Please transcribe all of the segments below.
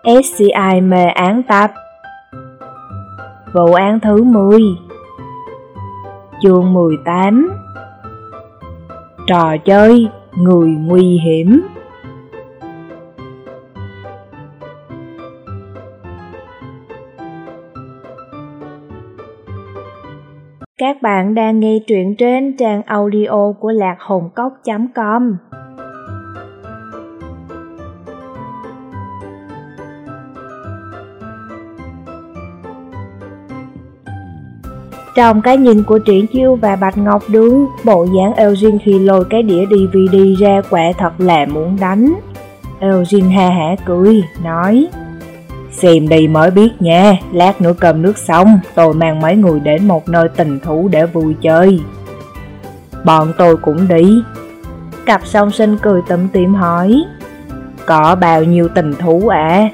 SCI mê án tập. Vụ án thứ 10. Chương 18. Trò chơi người nguy hiểm. Các bạn đang nghe truyện trên trang audio của lạchồngcốc.com. Trong cái nhìn của Triển Chiêu và Bạch Ngọc Đường, bộ dáng Eugene khi lôi cái đĩa DVD ra quả thật là muốn đánh. Eugene ha hả cười, nói: "Xem đi mới biết nha, lát nữa cơm nước xong, tôi mang mấy người đến một nơi tình thú để vui chơi." "Bọn tôi cũng đi." Cặp song sinh cười tủm tỉm hỏi: "Có bao nhiêu tình thú ạ?"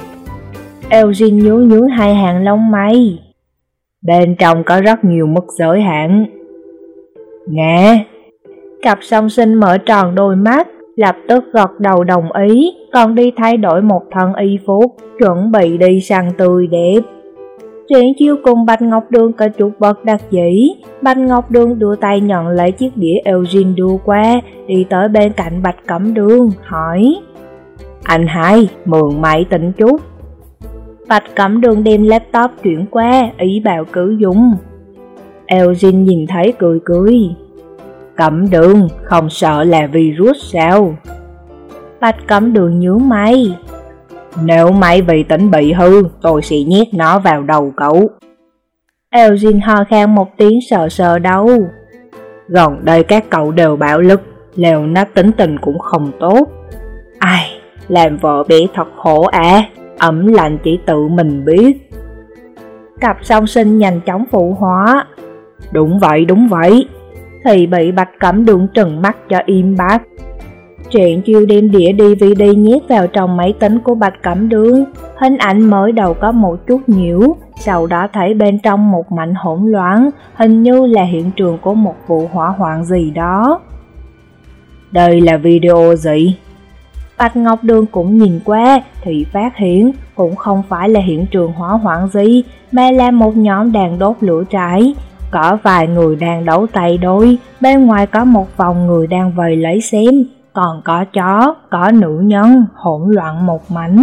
Eugene nhướng nhướng hai hàng lông mày: "Bên trong có rất nhiều mức giới hạn." "Nghe." Cặp song sinh mở tròn đôi mắt, lập tức gật đầu đồng ý, còn đi thay đổi một thân y phục, chuẩn bị đi săn tươi đẹp. Triển Chiêu cùng Bạch Ngọc Đường có chút bất đắc dĩ. Bạch Ngọc Đường đưa tay nhận lấy chiếc đĩa Eugene đưa qua, đi tới bên cạnh Bạch Cẩm Đường, hỏi: "Anh hai, mượn máy tính chút." Bạch Cẩm Đường đem laptop chuyển qua, ý bảo cứ dùng. Eugene nhìn thấy cười cười: "Cẩm Đường, không sợ là virus sao?" Bạch Cẩm Đường nhướng mày: "Nếu máy vi tính bị hư, tôi sẽ nhét nó vào đầu cậu." Eugene ho khan một tiếng sờ sờ đầu: "Gần đây các cậu đều bạo lực, lều nát tính tình cũng không tốt. Ai, làm vợ bé thật khổ à, ấm lạnh chỉ tự mình biết." Cặp song sinh nhanh chóng phụ hóa: Đúng vậy." Thì bị Bạch Cẩm Đường trừng mắt cho im bặt. Triển Chiêu đem đĩa DVD nhét vào trong máy tính của Bạch Cẩm Đường. Hình ảnh mới đầu có một chút nhiễu, sau đó thấy bên trong một mảnh hỗn loạn, hình như là hiện trường của một vụ hỏa hoạn gì đó. "Đây là video gì?" Bạch Ngọc Đường cũng nhìn qua thì phát hiện cũng không phải là hiện trường hỏa hoạn gì, mà là một nhóm đang đốt lửa trại. Có vài người đang đấu tay đôi, bên ngoài có một vòng người đang vây lấy xem, còn có chó, có nữ nhân, hỗn loạn một mảnh.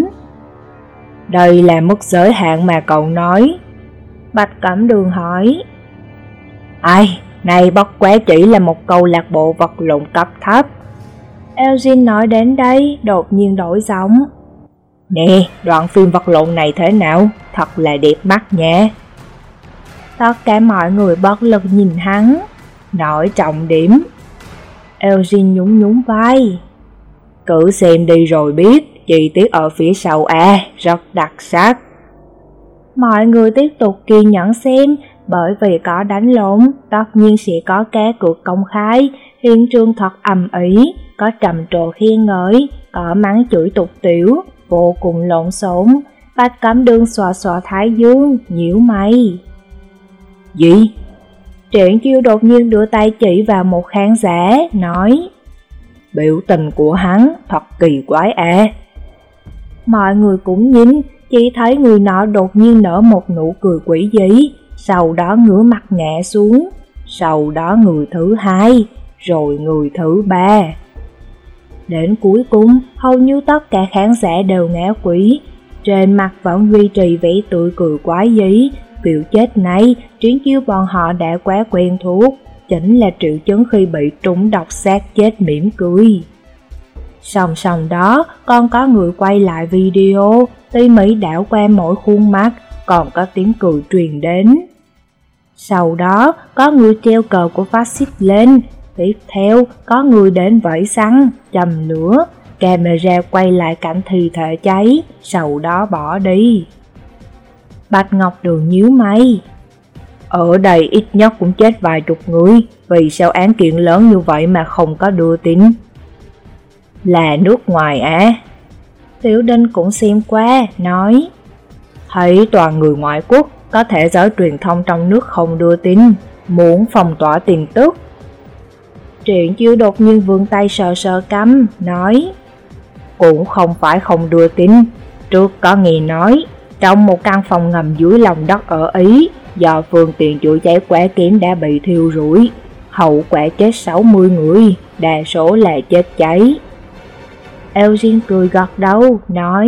"Đây là mức giới hạn mà cậu nói?" Bạch Cẩm Đường hỏi. "Ai, này bất quá chỉ là một câu lạc bộ vật lộn cấp thấp." Eugene nói đến đây, đột nhiên đổi giọng: "Nè, đoạn phim vật lộn này thế nào? Thật là đẹp mắt nha." Tất cả mọi người bất lực nhìn hắn. "Nói trọng điểm." Eugene nhún nhún vai: "Cứ xem đi rồi biết, chi tiết ở phía sau rất đặc sắc." Mọi người tiếp tục kiên nhẫn xem, bởi vì có đánh lộn, tất nhiên sẽ có cá cược công khai, hiện trường thật ầm ĩ, có trầm trồ khen ngợi, có mắng chửi tục tiểu, vô cùng lộn xộn. Bạch Cẩm Đường xòa xòa thái dương, nhíu mày: "Gì?" Triển Chiêu đột nhiên đưa tay chỉ vào một khán giả, nói: "Biểu tình của hắn thật kỳ quái à." Mọi người cũng nhìn, chỉ thấy người nọ đột nhiên nở một nụ cười quỷ dị, sau đó ngửa mặt ngã xuống, sau đó người thứ hai, rồi người thứ ba. Đến cuối cùng, hầu như tất cả khán giả đều ngã quỷ, trên mặt vẫn duy trì vẻ tươi cười quái dị. Kiểu chết này, Triển Chiêu bọn họ đã quá quen thuộc, chính là triệu chứng khi bị trúng độc xác chết mỉm cười. Song song đó, còn có người quay lại video, tỉ mỉ đảo qua mỗi khuôn mặt, còn có tiếng cười truyền đến. Sau đó, có người treo cờ của phát xít lên, tiếp theo có người đến vẫy xăng, châm lửa, camera quay lại cảnh thi thể cháy, sau đó bỏ đi. Bạch Ngọc Đường nhíu mày: "Ở đây ít nhất cũng chết vài chục người, vì sao án kiện lớn như vậy mà không có đưa tin?" "Là nước ngoài à?" Tiểu Đinh cũng xem qua, nói: "Thấy toàn người ngoại quốc, có thể giới truyền thông trong nước không đưa tin, muốn phong tỏa tin tức." Triển Chiêu đột nhiên vươn tay sờ sờ cằm, nói: "Cũng không phải không đưa tin, trước có nghe nói, trong một căn phòng ngầm dưới lòng đất ở Ý, do phương tiện chữa cháy quá kém đã bị thiêu rụi. Hậu quả chết 60 người, đa số là chết cháy. Eugene cười gật đầu, nói: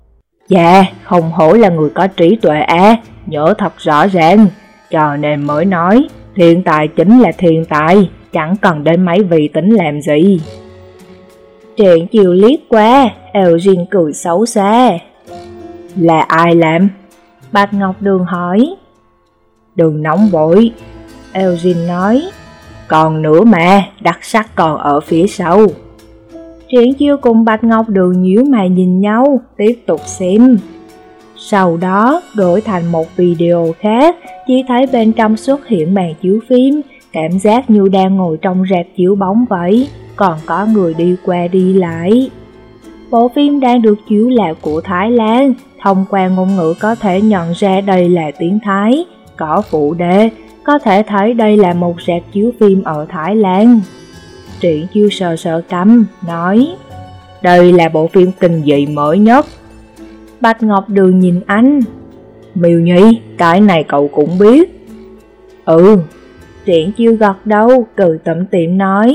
Dạ, không hổ là người có trí tuệ nhớ thật rõ ràng, cho nên mới nói, thiên tài chính là thiên tài, chẳng cần đến mấy vị tính làm gì. Triển Chiêu liếc qua, Eugene cười xấu xa. Là ai làm? Bạch Ngọc Đường hỏi. Đừng nóng vội, Eugene nói. Còn nữa mà, đặc sắc còn ở phía sau. Triển Chiêu cùng Bạch Ngọc Đường nhíu mày nhìn nhau, tiếp tục xem. Sau đó, đổi thành một video khác, chỉ thấy bên trong xuất hiện màn chiếu phim, cảm giác như đang ngồi trong rạp chiếu bóng vậy, còn có người đi qua đi lại. Bộ phim đang được chiếu là của Thái Lan, thông qua ngôn ngữ có thể nhận ra đây là tiếng Thái, có phụ đề, có thể thấy đây là một rạp chiếu phim ở Thái Lan. Triển Chiêu sờ sờ cằm, nói: Đây là bộ phim kinh dị mới nhất. Bạch Ngọc Đường nhìn anh. Miêu Nhi, cái này cậu cũng biết. Ừ. Triển Chiêu gật đầu, cười tủm tỉm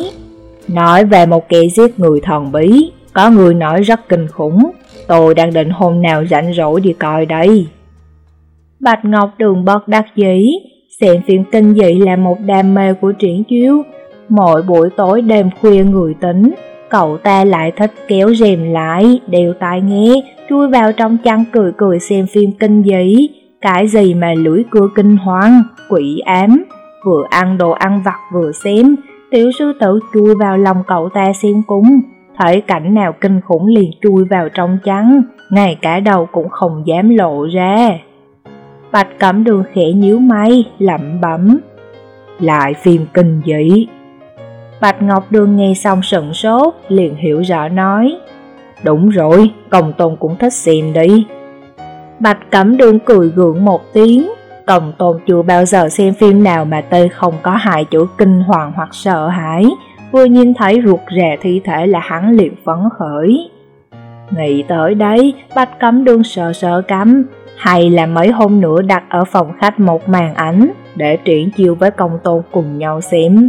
nói về một kẻ giết người thần bí, có người nói rất kinh khủng. Tôi đang định hôm nào rảnh rỗi đi coi đây. Bạch Ngọc Đường bất đắc dĩ, xem phim kinh dị là một đam mê của Triển Chiêu. Mỗi buổi tối đêm khuya người tỉnh, cậu ta lại thích kéo rèm lại, đeo tai nghe, chui vào trong chăn cười cười xem phim kinh dị. Cái gì mà lưỡi cưa kinh hoàng, quỷ ám. Vừa ăn đồ ăn vặt vừa xem, tiểu sư tử chui vào lòng cậu ta xem cúng. Thấy cảnh nào kinh khủng liền chui vào trong chăn, ngay cả đầu cũng không dám lộ ra. Bạch Cẩm Đường khẽ nhíu mày, lẩm bẩm: Lại phim kinh dị. Bạch Ngọc Đường nghe xong sững sốt, liền hiểu rõ nói: Đúng rồi, Công Tôn cũng thích xem đi. Bạch Cẩm Đường cười gượng một tiếng, Công Tôn chưa bao giờ xem phim nào mà tên không có hai chữ kinh hoàng hoặc sợ hãi, vừa nhìn thấy ruột rè thi thể là hắn liền phấn khởi. Nghĩ tới đấy, Bạch Cẩm Đường sờ sờ cằm, hay là mấy hôm nữa đặt ở phòng khách một màn ảnh, để Triển Chiêu với Công Tôn cùng nhau xem.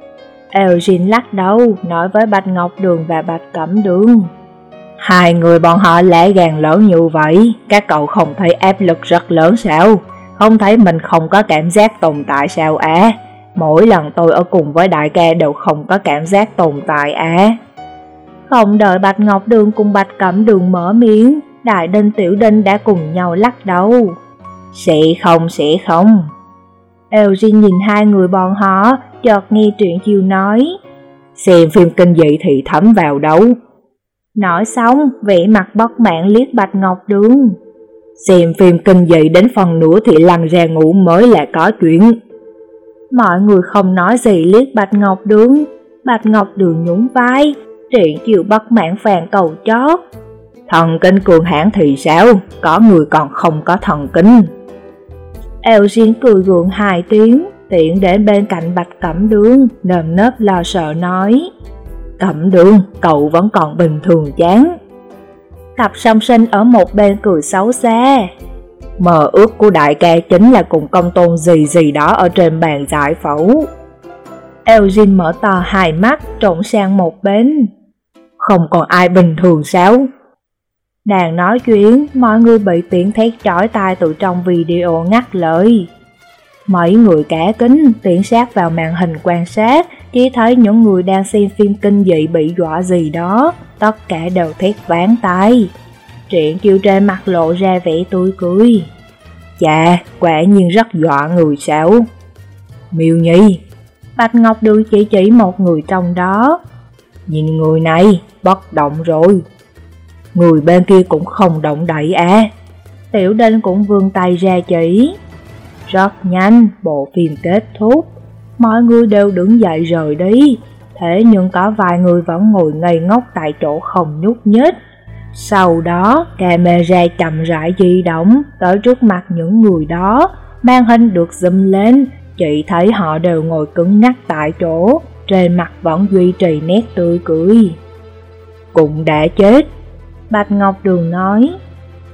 Eugene lắc đầu, nói với Bạch Ngọc Đường và Bạch Cẩm Đường: Hai người bọn họ lẽ gan lớn như vậy, các cậu không thấy áp lực rất lớn sao? Không thấy mình không có cảm giác tồn tại sao Mỗi lần tôi ở cùng với đại ca đều không có cảm giác tồn tại Không đợi Bạch Ngọc Đường cùng Bạch Cẩm Đường mở miệng, Đại Đinh Tiểu Đinh đã cùng nhau lắc đầu. Sẽ không. Eugene nhìn hai người bọn họ, chợt nghe Triển Chiêu nói: Xem phim kinh dị thì thấm vào đâu. Nói xong, vẻ mặt bất mãn liếc Bạch Ngọc Đường. Xem phim kinh dị đến phần nữa thì lăn ra ngủ mới là có chuyện. Mọi người không nói gì liếc Bạch Ngọc Đường. Bạch Ngọc Đường nhún vai, Triển Chiêu bất mãn phàn cầu chót: Thần kinh cường hãn thì sao, có người còn không có thần kinh. Eugene cười gượng 2 tiếng, tiện đến bên cạnh Bạch Cẩm Đường, nơm nớp lo sợ nói: Cẩm Đường, cậu vẫn còn bình thường chán. Cặp song sinh ở một bên cười xấu xa: Mơ ước của đại ca chính là cùng Công Tôn gì đó ở trên bàn giải phẫu. Eugene mở to hai mắt, trộn sang một bên: Không còn ai bình thường sao? Đang nói chuyện, mọi người bị tiếng thét chói tai từ trong video ngắt lời. Mấy người cả kính tiến sát vào màn hình quan sát, chỉ thấy những người đang xem phim kinh dị bị dọa gì đó, tất cả đều thét váng tai. Triển Chiêu trên mặt lộ ra vẻ tươi cười: Chà, quả nhiên rất dọa người sao? Miêu Nhi, Bạch Ngọc Đường chỉ một người trong đó: Nhìn người này, bất động rồi. Người bên kia cũng không động đậy Tiểu Đinh cũng vươn tay ra chỉ. Rất nhanh, bộ phim kết thúc, mọi người đều đứng dậy rời đi. Thế nhưng có vài người vẫn ngồi ngây ngốc tại chỗ không nhúc nhích. Sau đó, camera chậm rãi di động tới trước mặt những người đó. Màn hình được zoom lên, chị thấy họ đều ngồi cứng ngắc tại chỗ, trên mặt vẫn duy trì nét tươi cười. Cũng đã chết, Bạch Ngọc Đường nói.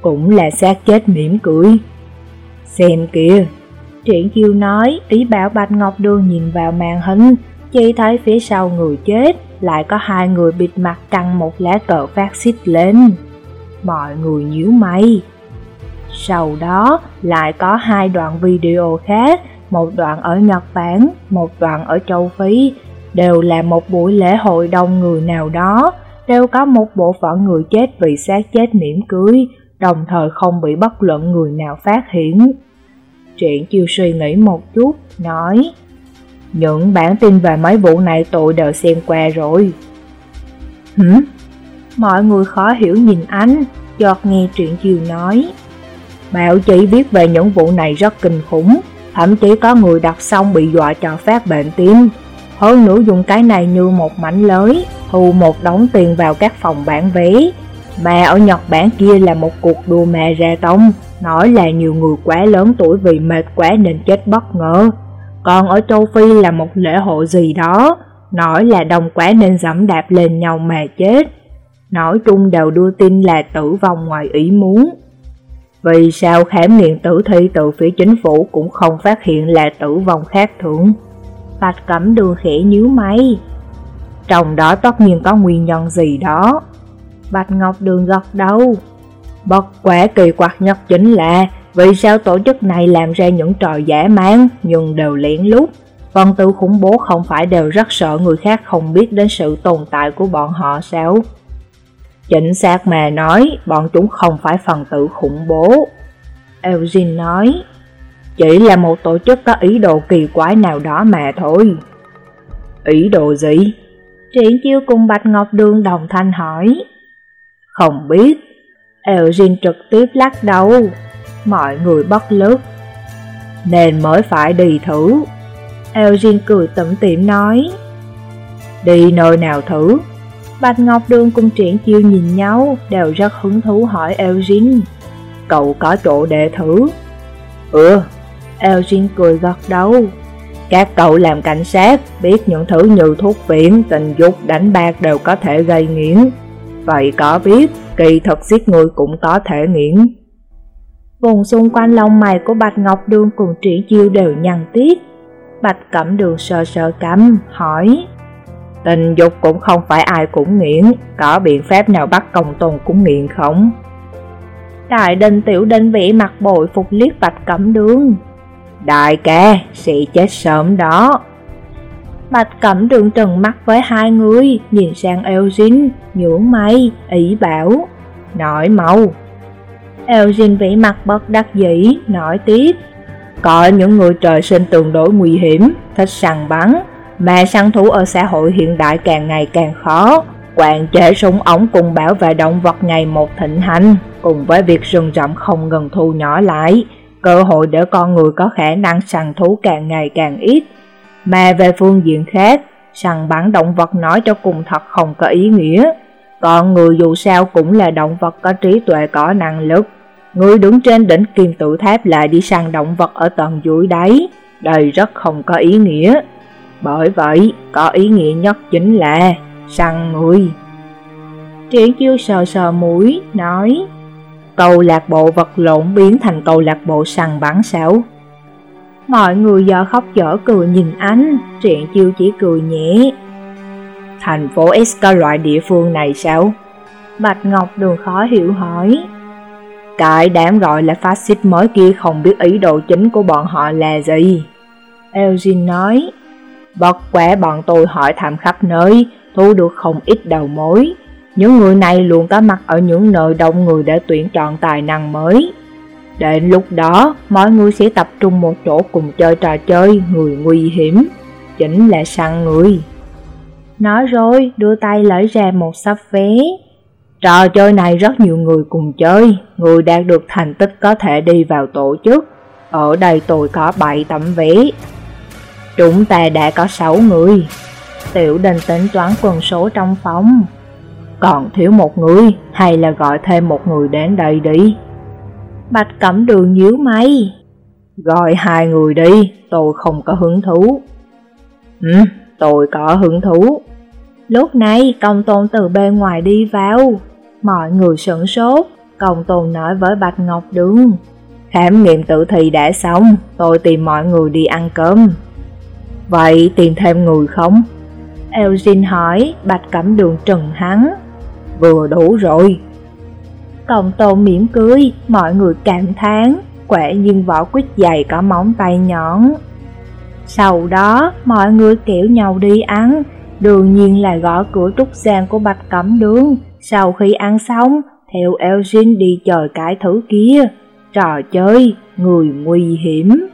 cũng là xác chết mỉm cười. Xem kìa, Triển Chiêu nói, ý bảo Bạch Ngọc Đường nhìn vào màn hình, chỉ thấy phía sau người chết lại có hai người bịt mặt căng một lá cờ phát xít lên. Mọi người nhíu mày. Sau đó lại có hai đoạn video khác, một đoạn ở Nhật Bản, một đoạn ở châu Phi, đều là một buổi lễ hội đông người nào đó, đều có một bộ phận người chết vì xác chết mỉm cười, đồng thời không bị bất luận người nào phát hiện. Triển Chiêu suy nghĩ một chút, nói: những bản tin về mấy vụ này tôi đều xem qua rồi. Mọi người khó hiểu nhìn anh, chợt nghe Triển Chiêu nói: báo chí viết về những vụ này rất kinh khủng, thậm chí có người đặt xong bị dọa cho phát bệnh tim. Hơn nữa dùng cái này như một mảnh lưới, thu một đống tiền vào các phòng bán vé. Mà ở Nhật Bản kia là một cuộc đua marathon, nói là nhiều người quá lớn tuổi vì mệt quá nên chết bất ngờ. Còn ở châu Phi là một lễ hội gì đó, nói là đông quá nên giẫm đạp lên nhau mà chết. Nói chung đều đưa tin là tử vong ngoài ý muốn. Vì sao khám nghiệm tử thi từ phía chính phủ cũng không phát hiện là tử vong khác thường? Bạch Cẩm Đường khẽ nhíu mày. Trong đó tất nhiên có nguyên nhân gì đó. Bạch Ngọc Đường gật đầu. Bất quá kỳ quặc nhất chính là vì sao tổ chức này làm ra những trò dã man nhưng đều lén lút. Phần tử khủng bố không phải đều rất sợ người khác không biết đến sự tồn tại của bọn họ sao? Chính xác mà nói, bọn chúng không phải phần tử khủng bố. Eugene nói, chỉ là một tổ chức có ý đồ kỳ quái nào đó mà thôi. Ý đồ gì? Triển Chiêu cùng Bạch Ngọc Đường đồng thanh hỏi. Không biết. Eugene trực tiếp lắc đầu. Mọi người bất lực. Nên mới phải đi thử. Eugene cười tủm tỉm nói. Đi nơi nào thử? Bạch Ngọc Đường cùng Triển Chiêu nhìn nhau, đều rất hứng thú hỏi Eugene. Cậu có chỗ để thử? Eugene cười gật đầu. Các cậu làm cảnh sát, biết những thứ như thuốc phiện, tình dục, đánh bạc đều có thể gây nghiện. Vậy có biết, kỳ thực giết người cũng có thể nghiện. Vùng xung quanh lông mày của Bạch Ngọc Đường cùng Triển Chiêu đều nhăn tiếc. Bạch Cẩm Đường sờ sờ cằm, hỏi. Tình dục cũng không phải ai cũng nghiện, có biện pháp nào bắt Công Tôn cũng nghiện không? Đại Đình Tiểu Đinh vẽ mặt bội phục liếc Bạch Cẩm Đường. Đại ca, sẽ chết sớm đó. Bạch Cẩm Đường trừng mắt với hai người, nhìn sang Eugene, nhướng mày, ý bảo. Nói mau. Eugene vẽ mặt bất đắc dĩ, nói tiếp. Có những người trời sinh tương đối nguy hiểm, thích săn bắn, mà săn thú ở xã hội hiện đại càng ngày càng khó. Quản chế súng ống cùng bảo vệ động vật ngày một thịnh hành, cùng với việc rừng rậm không ngừng thu nhỏ lại, cơ hội để con người có khả năng săn thú càng ngày càng ít. Mà về phương diện khác, săn bắn động vật nói cho cùng thật không có ý nghĩa. Con người dù sao cũng là động vật có trí tuệ, có năng lực. Người đứng trên đỉnh kim tự tháp lại đi săn động vật ở tầng dưới đáy, đây rất không có ý nghĩa. Bởi vậy, có ý nghĩa nhất chính là săn người. Triển Chiêu sờ sờ mũi, nói. Câu lạc bộ vật lộn biến thành câu lạc bộ săn bắn sao? Mọi người giờ khóc dở cười nhìn anh, Triển Chiêu chỉ cười nhẹ. Thành phố S có loại địa phương này sao? Bạch Ngọc Đường khó hiểu hỏi. Cái đám gọi là phát xít mới kia không biết ý đồ chính của bọn họ là gì. Eugene nói. Bất quá bọn tôi hỏi thăm khắp nơi, thu được không ít đầu mối. Những người này luôn có mặt ở những nơi đông người để tuyển chọn tài năng mới. Đến lúc đó, mọi người sẽ tập trung một chỗ cùng chơi trò chơi người nguy hiểm, chính là săn người. Nói rồi, đưa tay lấy ra một sắp vé. Trò chơi này rất nhiều người cùng chơi, người đạt được thành tích có thể đi vào tổ chức. Ở đây tôi có 7 tấm vé. Chúng ta đã có 6 người. Tiểu Đình tính toán quân số trong phòng. Còn thiếu một người, hay là gọi thêm một người đến đây đi. Bạch Cẩm Đường nhíu mày. Gọi 2 người đi, tôi không có hứng thú. Tôi có hứng thú. Lúc này Công Tôn từ bên ngoài đi vào. Mọi người sửng sốt, Công Tôn nói với Bạch Ngọc Đường. Khám nghiệm tử thi đã xong, tôi tìm mọi người đi ăn cơm. Vậy tìm thêm người không? Eugene hỏi. Bạch Cẩm Đường trừng hắn. Vừa đủ rồi. Công Tôn mỉm cười. Mọi người cảm thán, quả nhiên vỏ quýt dày có móng tay nhọn. Sau đó mọi người kéo nhau đi ăn, đương nhiên là gõ cửa trúc giang của Bạch Cẩm Đường. Sau khi ăn xong, theo Eugene đi chơi cái thứ kia, trò chơi người nguy hiểm.